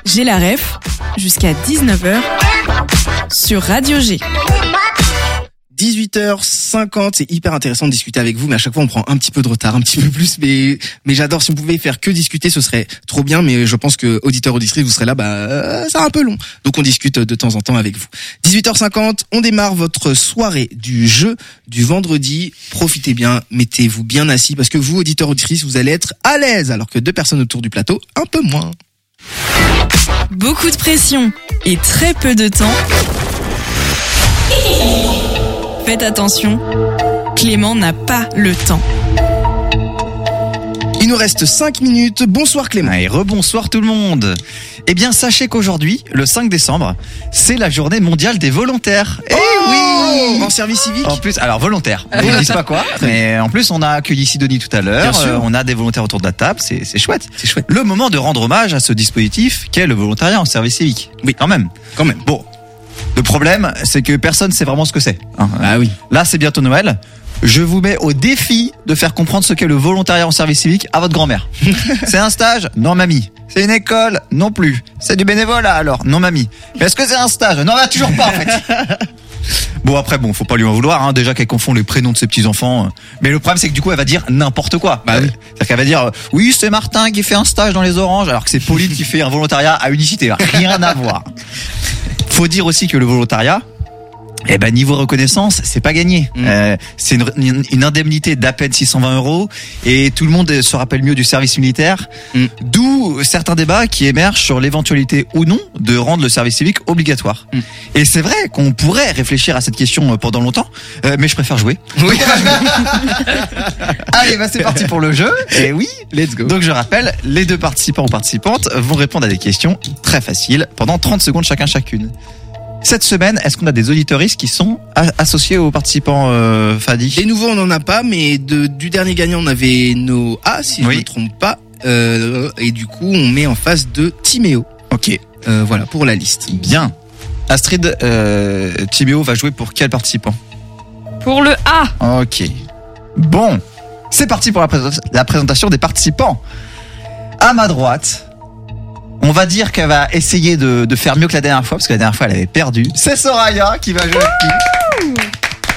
J'ai la ref jusqu'à 19h sur Radio G. 18h50, c'est hyper intéressant de discuter avec vous, mais à chaque fois on prend un petit peu de retard, un petit peu plus, mais j'adore. Si on pouvait faire que discuter, ce serait trop bien, mais je pense que auditeurs, auditrices, vous serez là, c'est un peu long. Donc on discute de temps en temps avec vous. 18h50, on démarre votre soirée du jeu du vendredi. Profitez bien, mettez-vous bien assis, parce que vous, auditeurs, auditrices, vous allez être à l'aise, alors que deux personnes autour du plateau, un peu moins. Beaucoup de pression et très peu de temps. Faites attention, Clément n'a pas le temps. Il nous reste 5 minutes. Bonsoir Clément. Et rebonsoir tout le monde. Eh bien, sachez qu'aujourd'hui, le 5 décembre, c'est la journée mondiale des volontaires. Eh oui, en service civique. En plus, alors volontaires. Je ne dis pas quoi, mais en plus, on a accueilli Sidonie tout à l'heure. On a des volontaires autour de la table. C'est chouette. C'est chouette. Le moment de rendre hommage à ce dispositif qu'est le volontariat en service civique. Oui, quand même. Bon. Le problème, c'est que personne sait vraiment ce que c'est. Ah oui. Là, c'est bientôt Noël. Je vous mets au défi de faire comprendre ce qu'est le volontariat en service civique à votre grand-mère. C'est un stage? Non, mamie. C'est une école? Non plus. C'est du bénévolat alors? Non, mamie. Mais est-ce que c'est un stage? Non, bah, toujours pas en fait. Bon, après, faut pas lui en vouloir, déjà qu'elle confond les prénoms de ses petits-enfants. Mais le problème, c'est que du coup, elle va dire n'importe quoi. Bah oui. C'est-à-dire qu'elle va dire, oui, c'est Martin qui fait un stage dans les Oranges, alors que c'est Pauline qui fait un volontariat à Unicité. Rien à voir. Faut dire aussi que le volontariat, niveau reconnaissance, c'est pas gagné. C'est une indemnité d'à peine 620 € et tout le monde se rappelle mieux du service militaire. D'où certains débats qui émergent sur l'éventualité ou non de rendre le service civique obligatoire. Et c'est vrai qu'on pourrait réfléchir à cette question pendant longtemps, mais je préfère jouer. Oui. Allez, c'est parti pour le jeu. Et oui, let's go. Donc je rappelle, les deux participants ou participantes vont répondre à des questions très faciles pendant 30 secondes chacune. Cette semaine, est-ce qu'on a des auditeuristes qui sont associés aux participants, Fadi? Des nouveaux, on n'en a pas, mais du dernier gagnant, on avait nos A, si je ne me trompe pas. Et du coup, on met en face de Timéo. Ok. Voilà, pour la liste. Bien. Astrid, Timéo va jouer pour quel participant? Pour le A. Ok. Bon. C'est parti pour la présentation des participants. À ma droite, on va dire qu'elle va essayer de faire mieux que la dernière fois, parce que la dernière fois, elle avait perdu. C'est Soraya qui va jouer avec qui.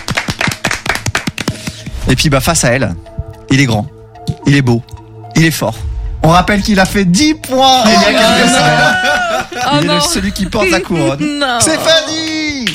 Et puis, face à elle, il est grand, il est beau, il est fort. On rappelle qu'il a fait 10 points il y a quelques semaines. Il est celui qui porte la couronne. Non. C'est Fanny.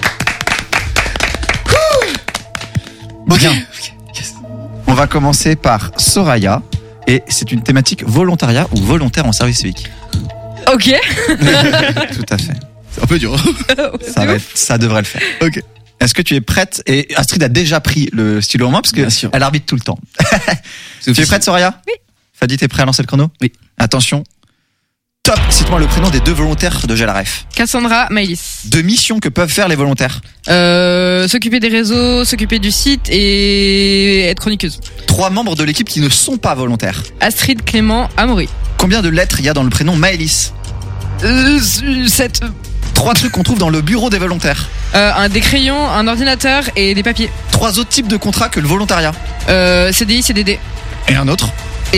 Bien. On va commencer par Soraya. Et c'est une thématique volontariat ou volontaire en service civique. Ok. Tout à fait. C'est un peu dur. Ça devrait le faire. Ok. Est-ce que tu es prête? Et Astrid a déjà pris le stylo en main parce que elle arbitre tout le temps. Tu es prête, Soraya? Oui. Fadi, t'es prêt à lancer le chrono? Oui. Attention. Top. Cite-moi le prénom des deux volontaires de Gelaref. Cassandra, Maëlys. Deux missions que peuvent faire les volontaires. S'occuper des réseaux, s'occuper du site et être chroniqueuse. 3 membres de l'équipe qui ne sont pas volontaires. Astrid, Clément, Amaury. Combien de lettres il y a dans le prénom Maëlys? 7. 3 trucs qu'on trouve dans le bureau des volontaires. Des crayons, un ordinateur et des papiers. 3 autres types de contrats que le volontariat. CDI, CDD. Et un autre.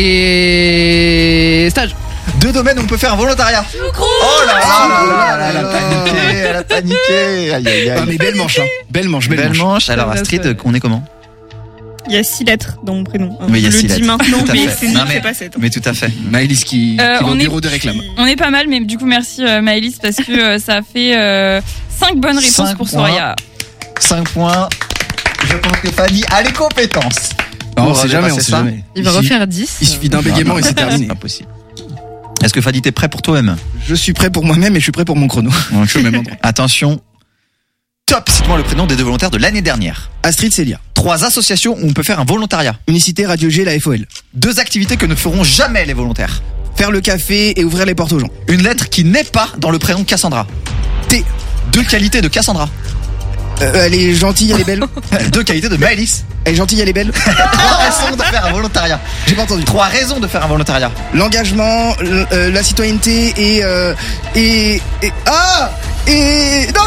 Et stage. 2 domaines où on peut faire un volontariat. Oh là là, elle a paniqué. Aïe, aïe, aïe. Ah, mais belle manche, hein. Belle manche. Alors Astrid, on est comment? Il y a 6 lettres dans mon prénom. Oui, il y a 6 je le lettres. dis maintenant, Tout à mais fait. c'est Non, c'est pas 7. Mais tout à fait. Maëlys qui va au bureau de réclame. On est pas mal, mais du coup, merci Maëlys, parce que ça a fait 5 bonnes réponses 5 pour points. Soraya. 5 points. Je pense que Fanny a les compétences. On sait jamais. Il va refaire 10. Il suffit d'un bégaiement et c'est terminé. C'est pas possible. Est-ce que Fadi, t'es prêt pour toi-même? Je suis prêt pour moi-même et je suis prêt pour mon chrono. Je suis au même endroit. Attention. Top. Cite-moi le prénom des 2 volontaires de l'année dernière. Astrid, Célia. 3 associations où on peut faire un volontariat. Unicité, Radio G, la FOL. 2 activités que ne feront jamais les volontaires. Faire le café et ouvrir les portes aux gens. Une lettre qui n'est pas dans le prénom Cassandra. T. 2 qualités de Cassandra. Elle est gentille, elle est belle. 2 qualités de Maëlys. Elle est gentille, elle est belle. 3 raisons de faire un volontariat. J'ai pas entendu. 3 raisons de faire un volontariat. L'engagement, la citoyenneté et non,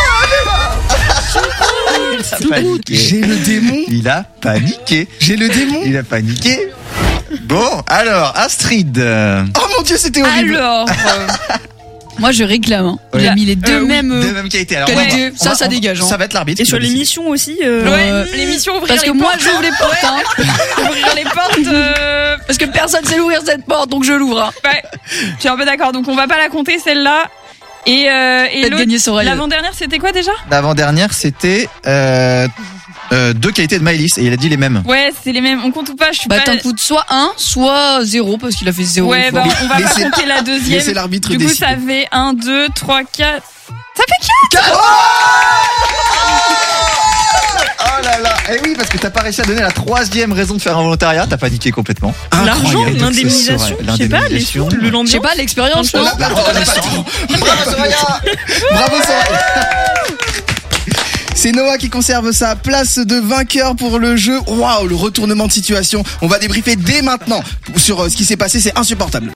j'ai le démon. Il a paniqué. J'ai le démon. Il a paniqué. Bon, alors Astrid. Oh mon Dieu, c'était horrible. Alors, Moi, je réclame. Hein. Il a Ouais. mis les deux Oui. mêmes De même qualité. Alors, qualités. on va- Ça dégage. Hein. Ça va être l'arbitre. Et qui sur va décider. l'émission aussi. Ouais, l'émission ouvrir Parce que les moi, portes. j'ouvre les portes. Hein. Ouvrir les portes. Parce que personne sait ouvrir cette porte, donc je l'ouvre. Hein. Ouais, je suis un peu d'accord. Donc on va pas la compter celle-là. Et Faites l'autre, gagner Soraya. l'avant-dernière, c'était quoi déjà? L'avant-dernière, c'était deux qualités de Maëlys et il a dit les mêmes. Ouais, c'est les mêmes. On compte ou pas? Je suis Bah, pas. t'en coûtes soit 1, soit 0, parce qu'il a fait 0. Ouais, bah on va pas Laissez- compter la deuxième. Laissez l'arbitre Du coup, décider. ça fait 1, 2, 3, 4. Oh là là. Eh oui, parce que t'as pas réussi à donner la troisième raison de faire un volontariat. T'as paniqué complètement. L'argent, Incroyable. l'indemnisation, Donc, ce serait je sais pas, les l'indemnisation. sous, Je sais l'ambiance. pas, l'expérience, non? La reconnaissance. Bravo Soraya. Bravo Soraya. C'est Noah qui conserve sa place de vainqueur pour le jeu. Waouh, le retournement de situation. On va débriefer dès maintenant sur ce qui s'est passé, c'est insupportable.